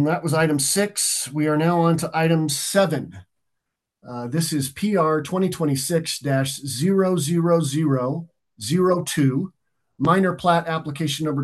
that was item 6. We are now on to item 7. This is PR 2026-00002, minor plat application number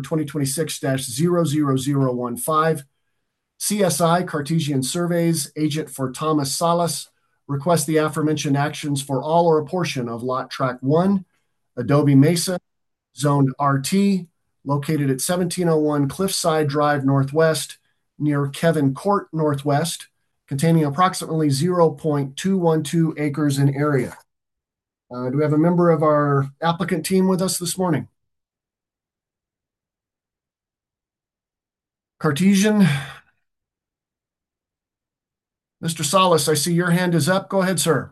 2026-00015. CSI Cartesian Surveys, agent for Thomas Salas, requests the aforementioned actions for all or a portion of Lot Track 1, Adobe Mesa, Zone RT, located at 1701 Cliffside Drive Northwest, near Kevin Court Northwest, containing approximately 0.212 acres in area. Do we have a member of our applicant team with us this morning? Cartesian? Mr. Salas, I see your hand is up. Go ahead, sir.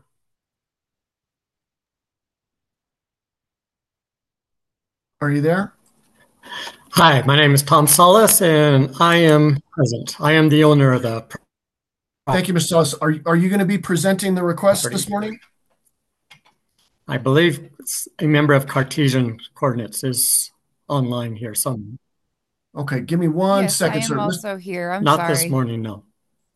Are you there? Hi, my name is Tom Salas, and I am present. I am the owner of the Thank you, Mr. Salas. Are you going to be presenting the request property. this morning? I believe a member of Cartesian Coordinates is online here somewhere. Okay, give me one Yes, second, I am sir. also here. I'm Not sorry. this morning, no.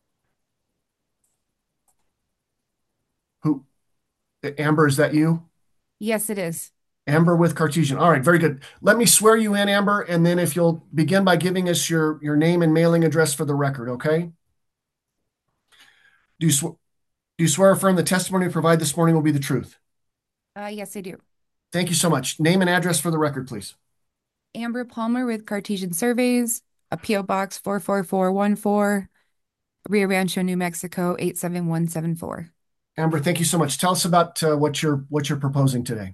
Who? Amber, is that you? Yes, it is. Amber with Cartesian. All right, very good. Let me swear you in, Amber, and then if you'll begin by giving us your name and mailing address for the record, okay? Do you swear or affirm the testimony you provide this morning will be the truth? Yes, I do. Thank you so much. Name and address for the record, please. Amber Palmer with Cartesian Surveys, a P.O. Box 44414, Rio Rancho, New Mexico 87174. Amber, thank you so much. Tell us about what you're proposing today.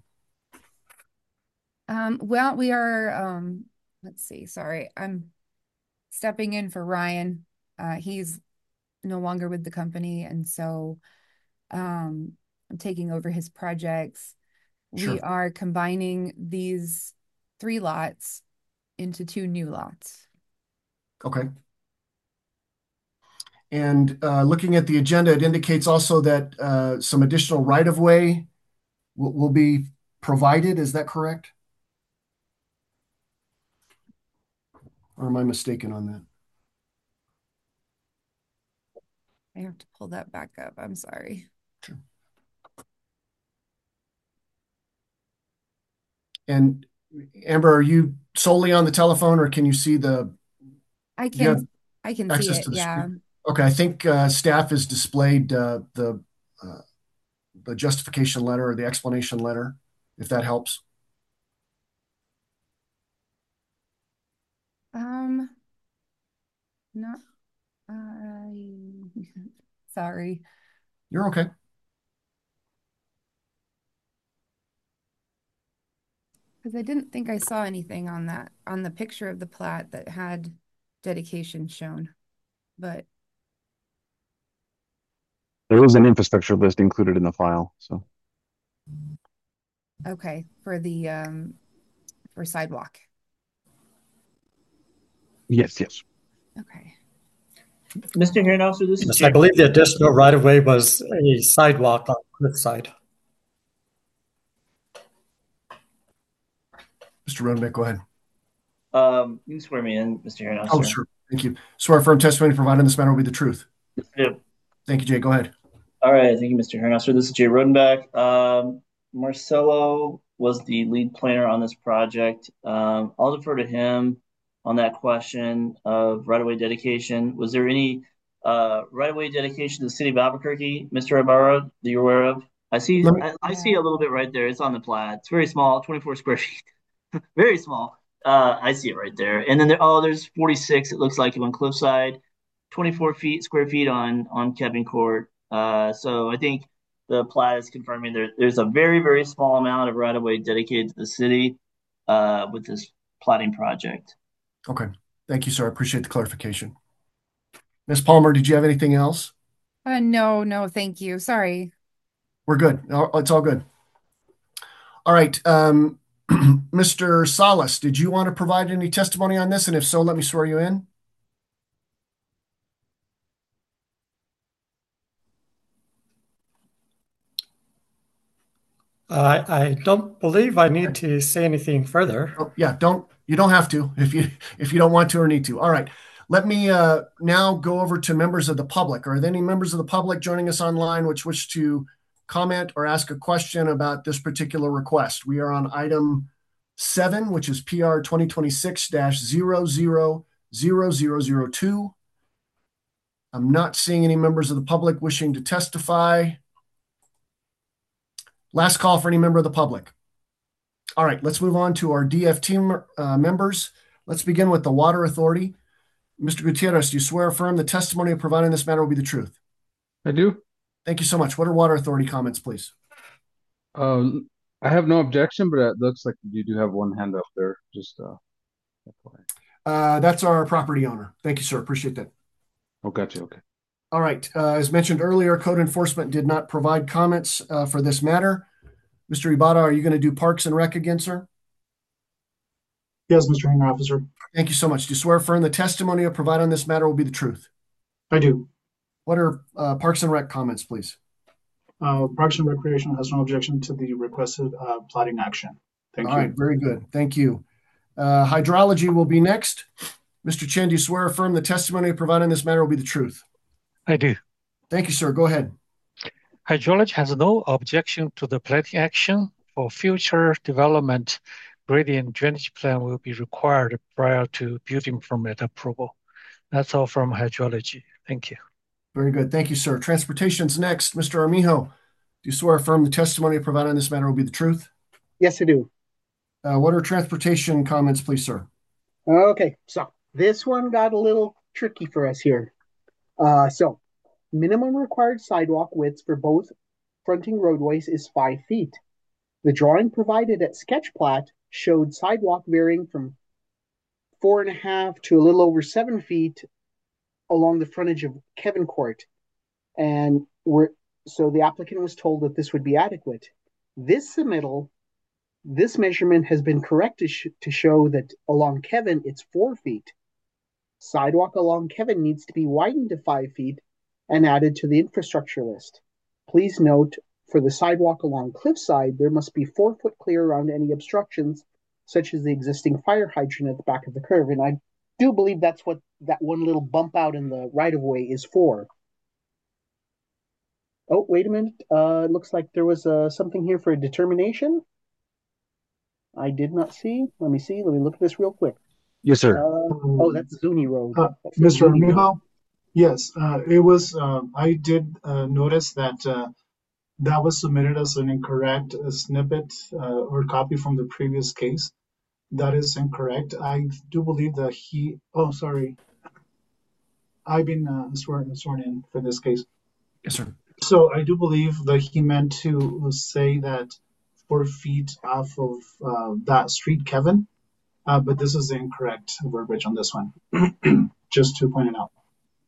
Well, we are, let's see, sorry. I'm stepping in for Ryan. He's no longer with the company, and so I'm taking over his projects. Sure. We are combining these 3 lots into 2 new lots. Okay. And looking at the agenda, it indicates also that some additional right-of-way will be provided. Is that correct? Or am I mistaken on that? I have to pull that back up. I'm sorry. Sure. And Amber, are you solely on the telephone, or can you see the? I Do you have can see access it. to the Yeah. screen? Okay, I think staff has displayed the justification letter or the explanation letter, if that helps. Not, sorry. You're okay. Because I didn't think I saw anything on that, on the picture of the plat that had dedication shown, but There is an infrastructure list included in the file, so. okay, for the, for sidewalk. Yes, yes. Okay. Mr. Herrenhauser, this is Yes, Jay. I believe the additional right-of-way was a sidewalk on Cliffside. Mr. Rodenbeck, go ahead. You can swear me in, Mr. Herrenhauser. Oh, sure. Thank you. Swear firm testimony provided in this matter will be the truth. Yeah. Thank you, Jay. Go ahead. All right, thank you, Mr. Herrenhauser. This is Jay Rodenbeck. Marcelo was the lead planner on this project. I'll defer to him on that question of right-of-way dedication. Was there any right-of-way dedication to the city of Albuquerque, Mr. Ibarra, that you're aware of? I see a little bit right there. It's on the plat. It's very small, 24 square feet. Very small. I see it right there. And then there's 46. It looks like on Cliffside, 24 square feet on Kevin Court. So I think the plat is confirming there's a very, very small amount of right of way dedicated to the city with this platting project. Okay. Thank you, sir. I appreciate the clarification. Ms. Palmer, did you have anything else? No, thank you. Sorry. We're good. It's all good. All right. Mr. Salas, did you want to provide any testimony on this? And if so, let me swear you in. I don't believe I need to say anything further. Oh, yeah, you don't have to if you don't want to or need to. All right. Let me now go over to members of the public. Are there any members of the public joining us online which wish to comment or ask a question about this particular request? We are on item 7, which is PR 2026-000002. I'm not seeing any members of the public wishing to testify. Last call for any member of the public. All right, let's move on to our DFT members. Let's begin with the Water Authority. Mr. Gutierrez, do you swear or affirm the testimony provided in this matter will be the truth? I do. Thank you so much. What are Water Authority comments, please? I have no objection, but it looks like you do have one hand up there. Just that's our property owner. Thank you, sir. Appreciate that. oh, gotcha. Okay. All right. As mentioned earlier, code enforcement did not provide comments for this matter. Mr. Ibarra, are you going to do Parks and Rec again, sir? Yes, Mr. Hearing Officer. Thank you so much. Do you swear or affirm the testimony you provide on this matter will be the truth? I do. What are Parks and Rec comments, please? Parks and Recreation has no objection to the requested plotting action. Thank you. All right, very good. Thank you. Hydrology will be next. Mr. Chen, do you swear or affirm the testimony you provide on this matter will be the truth? I do. Thank you, sir. Go ahead. Hydrology has no objection to the planting action. For future development, gradient drainage plan will be required prior to building permit approval. That's all from hydrology. Thank you. Very good. Thank you, sir. Transportation's next. Mr. Armijo, do you swear or affirm the testimony provided on this matter will be the truth? Yes, I do. What are transportation comments, please, sir? Okay, so this one got a little tricky for us here. So minimum required sidewalk widths for both fronting roadways is 5 feet. The drawing provided at sketch plat showed sidewalk varying from 4.5 to a little over 7 feet along the frontage of Kevin Court. And so the applicant was told that this would be adequate. This submittal, this measurement has been corrected to show that along Kevin, it's 4 feet. Sidewalk along Kevin needs to be widened to 5 feet and added to the infrastructure list. Please note, for the sidewalk along Cliffside, there must be 4 foot clear around any obstructions, such as the existing fire hydrant at the back of the curve. And I do believe that's what that one little bump out in the right-of-way is for. Oh, wait a minute. It looks like there was something here for a determination. I did not see. Let me see. Let me look at this real quick. Yes, sir. That's Zuni Road. Mr. Armijo? Yes, it was. I did notice that that was submitted as an incorrect snippet or copy from the previous case. That is incorrect. I do believe that he. Oh, sorry. I've been sworn in for this case. Yes, sir. So I do believe that he meant to say that 4 feet off of that street, Kevin. But this is the incorrect verbiage on this one. Just to point it out.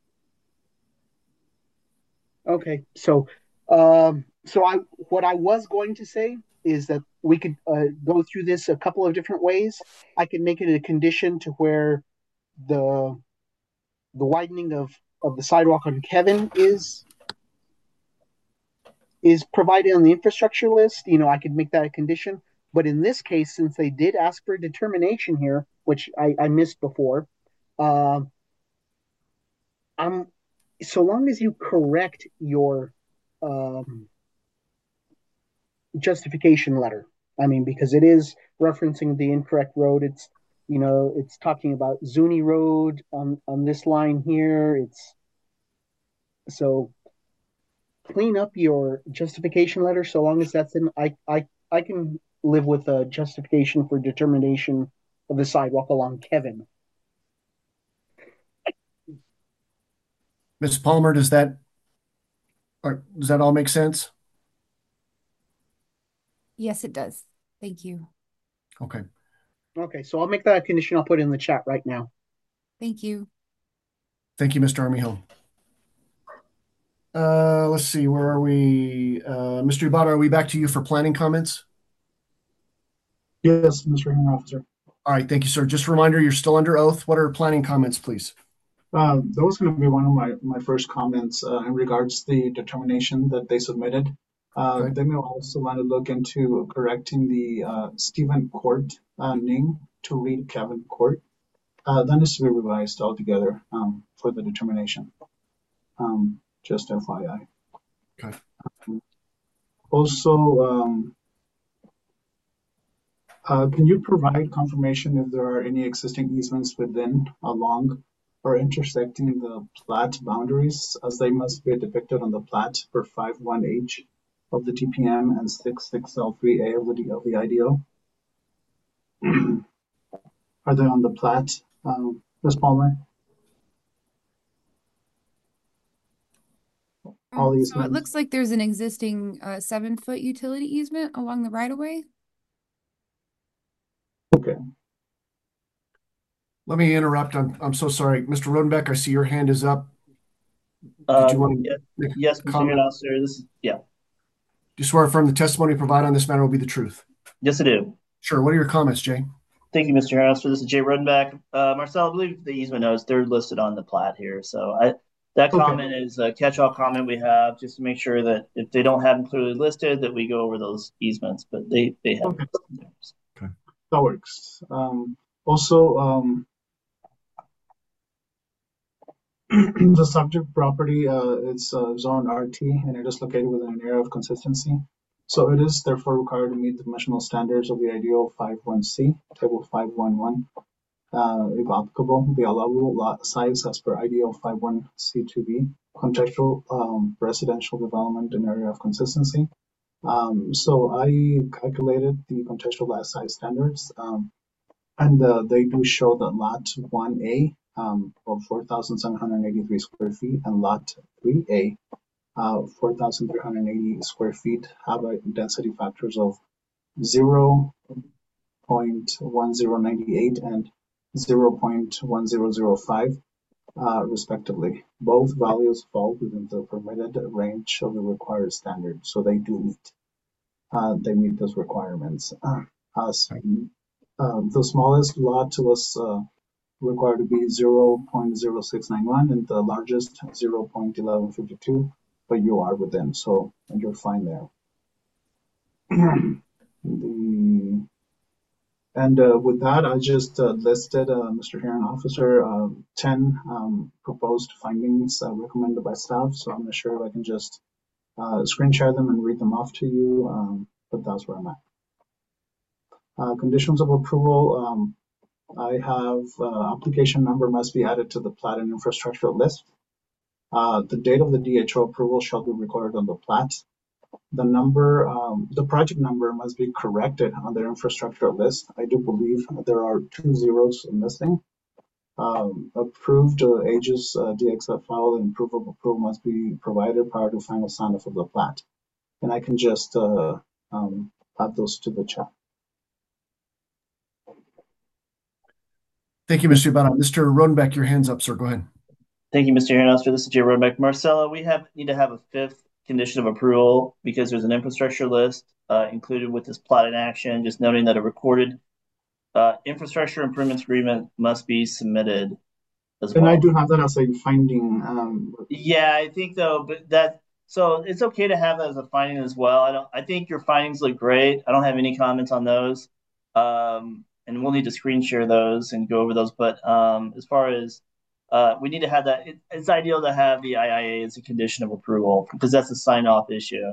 Okay, so what I was going to say is that we could go through this a couple of different ways. I can make it a condition to where the widening of the sidewalk on Kevin is provided on the infrastructure list. You know, I could make that a condition. But in this case, since they did ask for a determination here, which I missed before, so long as you correct your justification letter, I mean, because it is referencing the incorrect road. It's, you know, it's talking about Zuni Road on this line here. It's so clean up your justification letter. So long as that's in, I can live with a justification for determination of the sidewalk along Kevin. Ms. Palmer, does that all make sense? Yes, it does. Thank you. Okay. Okay, so I'll make that a condition. I'll put it in the chat right now. Thank you. Thank you, Mr. Armijo. Let's see, where are we? Mr. Ibarra, are we back to you for planning comments? Yes, Mr. Hearing Officer. All right, thank you, sir. Just a reminder, you're still under oath. What are planning comments, please? That was going to be one of my first comments in regards to the determination that they submitted. Okay. They may also want to look into correcting the Stephen Court name to read Kevin Court. that needs to be revised altogether for the determination. Just FYI. Okay. Also, can you provide confirmation if there are any existing easements within, along, or intersecting the plat boundaries, as they must be depicted on the plat for 51H of the TPM and 66L3A of the IDO? Are they on the plat, Ms. Palmer? All So it easements? looks like there's an existing 7-foot utility easement along the right of way. Okay. Let me interrupt. I'm so sorry. Mr. Rodenbeck, I see your hand is up. Did you want to make Yes, a Mr. comment? Hearing Officer, this is, yeah. Do you swear affirm the testimony provided on this matter will be the truth? Yes, I do. Sure. What are your comments, Jay? Thank you, Mr. Hearing Officer. This is Jay Rodenbeck. Marcel, I believe the easement notes, they're listed on the plat here. So that Okay. comment is a catch-all comment we have just to make sure that if they don't have them clearly listed, that we go over those easements, but they have Okay. them. Okay. That works. Also, the subject property is zone RT and it is located within an area of consistency. So it is therefore required to meet the dimensional standards of the IDO 51C, Table 511. If applicable, the allowable lot size as per IDO 51C2B, contextual residential development in area of consistency. So I calculated the contextual lot size standards, and they do show that lot 1A of 4,783 square feet and lot 3A 4,380 square feet have a density factors of 0.1098 and 0.1005 respectively. Both values fall within the permitted range of the required standard, so they do meet. They meet those requirements. The smallest lot was required to be 0.0691 and the largest 0.1152, but you are within, so you're fine there. With that, I just listed, Mr. Hearing Officer, 10 proposed findings recommended by staff, so I'm not sure if I can just screen share them and read them off to you, but that's where I'm at. Conditions of approval, I have application number must be added to the plat and infrastructure list. The date of the DHO approval shall be recorded on the plat. The number, the project number must be corrected on the infrastructure list. I do believe there are 2 zeros missing. Approved Aegis DXF file and proof of approval must be provided prior to final sign off of the plat. And I can just add those to the chat. Thank you, Mr. Ibarra. Mr. Rodenbeck, your hand's up, sir. Go ahead. Thank you, Mr. Hearing Officer. This is Jay Rodenbeck. Marcella, we need to have a 5th condition of approval because there's an infrastructure list included with this plat in action, just noting that a recorded infrastructure improvements agreement must be submitted as well. And I do have that as a finding. Yeah, I think though, but so it's okay to have that as a finding as well. I think your findings look great. I don't have any comments on those. And we'll need to screen share those and go over those. But as far as we need to have that, it's ideal to have the IIA as a condition of approval because that's a sign-off issue.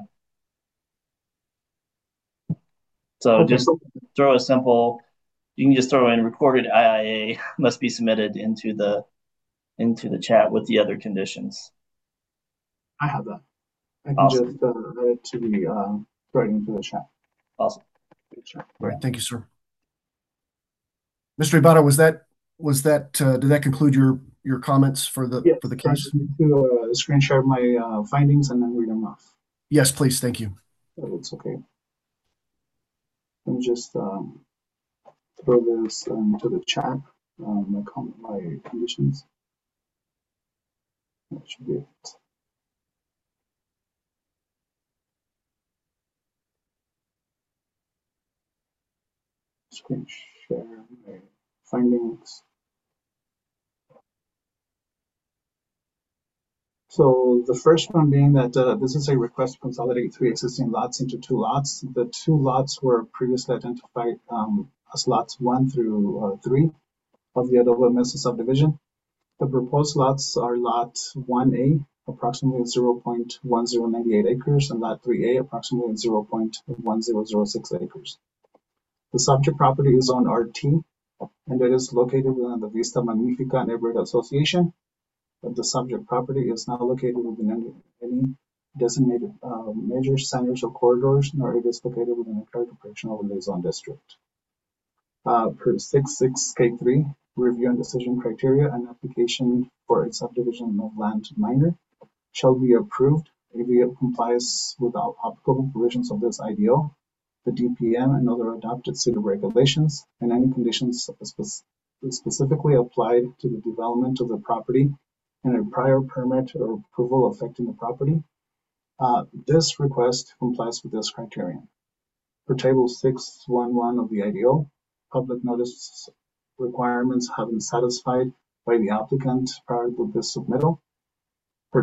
So okay. Just throw a simple, you can just throw in recorded IIA must be submitted into the chat with the other conditions. I have that. I can awesome. Just add it to the right into the chat. Awesome. All right, thank you, sir. Mr. Ibarra, did that conclude your comments for the case? I need to screen share my findings and then read them off. Yes, please. Thank you. It's okay. Let me just throw this into the chat. My conditions. That should be it. Screen share my findings. So the first one being that this is a request to consolidate 3 existing lots into 2 lots. The 2 lots were previously identified as lots 1 through 3. of the Adobe Mesa subdivision. The proposed lots are Lot 1A, approximately 0.1098 acres, and Lot 3A, approximately 0.1006 acres. The subject property is on RT, and it is located within the Vista Magnifica Neighborhood Association. But the subject property is not located within any designated major centers or corridors, nor it is located within a character protection overlay zone district. Per 66K3, review and decision criteria, an application for a subdivision of land minor shall be approved if it complies with all applicable provisions of this IDO, the DPM, and other adopted city regulations, and any conditions specifically applied to the development of the property and a prior permit or approval affecting the property. This request complies with this criterion. For Table 611 of the IDO, public notice requirements have been satisfied by the applicant prior to this submittal. For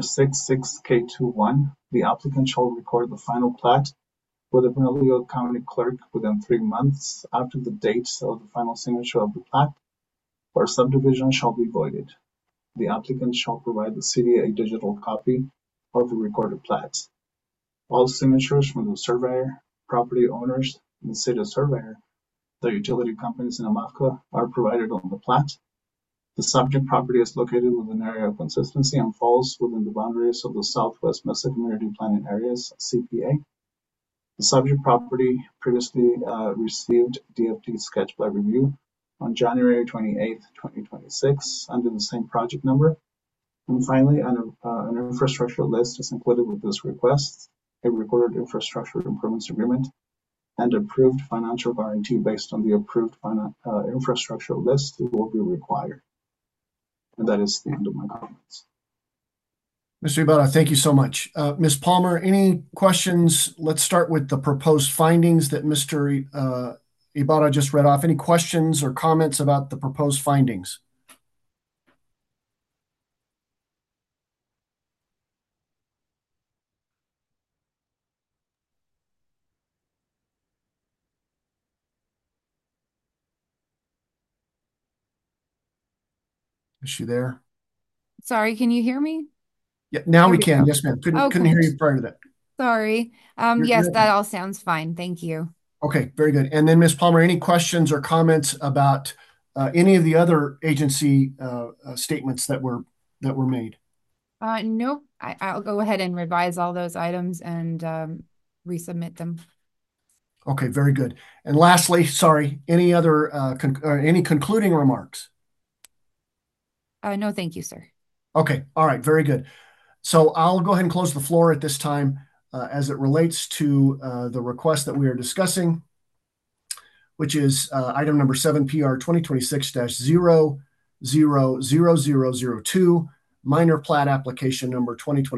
66K21, the applicant shall record the final plat with the Bernalillo County Clerk within 3 months after the date of the final signature of the plat, or subdivision shall be voided. The applicant shall provide the city a digital copy of the recorded plat. All signatures from the surveyor, property owners, and the city surveyor, the utility companies in AMAFCA, are provided on the plat. The subject property is located within an area of consistency and falls within the boundaries of the Southwest Mesa Community Planning Areas, CPA. The subject property previously received DFT sketch plat review on January 28, 2026, under the same project number. And finally, an infrastructure list is included with this request, a recorded infrastructure improvements agreement, and approved financial guarantee based on the approved infrastructure list will be required. And that is the end of my comments. Mr. Ibarra, thank you so much. Ms. Palmer, any questions? Let's start with the proposed findings that Mr. Ibarra just read off. Any questions or comments about the proposed findings? Is she there? Sorry, can you hear me? Yeah, now There we we can. go. Yes, ma'am. Couldn't Okay. hear you prior to that. Sorry. You're Yes, good. that all sounds fine. Thank you. Okay, very good. And then, Ms. Palmer, any questions or comments about any of the other agency statements that were made? Nope. I'll go ahead and revise all those items and resubmit them. Okay, very good. And lastly, sorry, any other any concluding remarks? No, thank you, sir. Okay, all right, very good. So I'll go ahead and close the floor at this time as it relates to the request that we are discussing, which is item number 7 PR 2026-000002, minor plat application number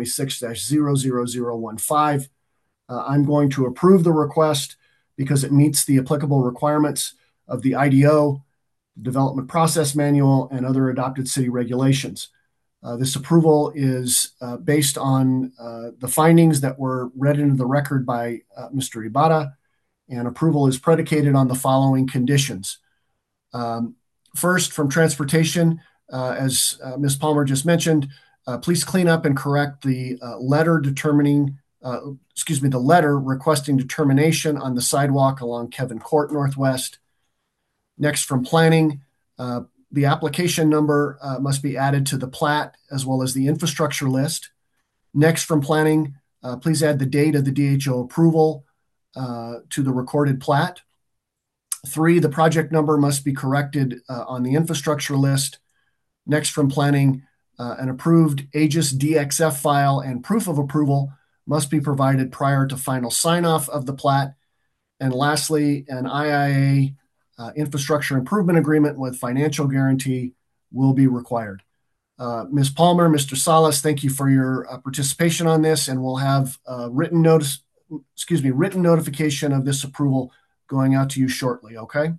2026-00015. I'm going to approve the request because it meets the applicable requirements of the IDO, Development Process Manual, and other adopted city regulations. This approval is based on the findings that were read into the record by Mr. Ibarra, and approval is predicated on the following conditions. First, from transportation, as Ms. Palmer just mentioned, please clean up and correct the letter requesting determination on the sidewalk along Kevin Court Northwest. Next, from planning, the application number must be added to the plat as well as the infrastructure list. Next, from planning, please add the date of the DHO approval to the recorded plat. 3, the project number must be corrected on the infrastructure list. Next, from planning, an approved AGIS DXF file and proof of approval must be provided prior to final sign-off of the plat. And lastly, an IIA infrastructure improvement agreement with financial guarantee will be required. Ms. Palmer, Mr. Salas, thank you for your participation on this, and we'll have written notification of this approval going out to you shortly, okay?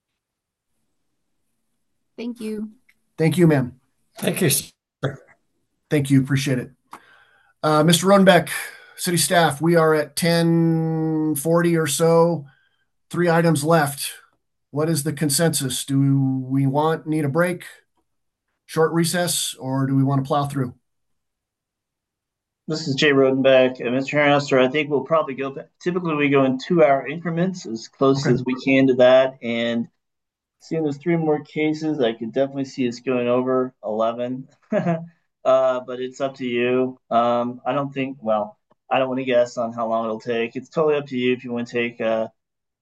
Thank you. Thank you, ma'am. Thank you, sir. Thank you. Appreciate it. Mr. Rodenbeck, city staff, we are at 10:40 or so. 3 items left. What is the consensus? Do we need a break, short recess, or do we want to plow through? This is Jay Rodenbeck. Mr. Harrenhauser, I think we'll probably go, typically we go in 2-hour increments as close Okay. as we can to that. And seeing there's 3 more cases, I could definitely see us going over 11. But it's up to you. I don't want to guess on how long it'll take. It's totally up to you if you want to take a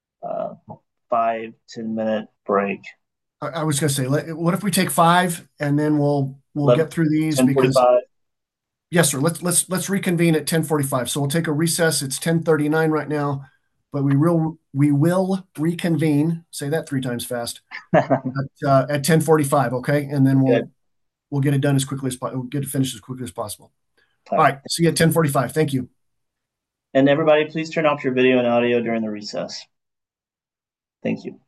5-10 minute break. I was going to say, what if we take 5 and then we'll get through these because 10:45. yes, sir. Let's reconvene at 10:45. So we'll take a recess. It's 10:39 right now, but we will reconvene. Say that 3 times fast at 10:45. Okay, and then we'll get it done as quickly as possible. We'll get it finished as quickly as possible. All right. See you at 10:45. Thank you. And everybody, please turn off your video and audio during the recess. Thank you.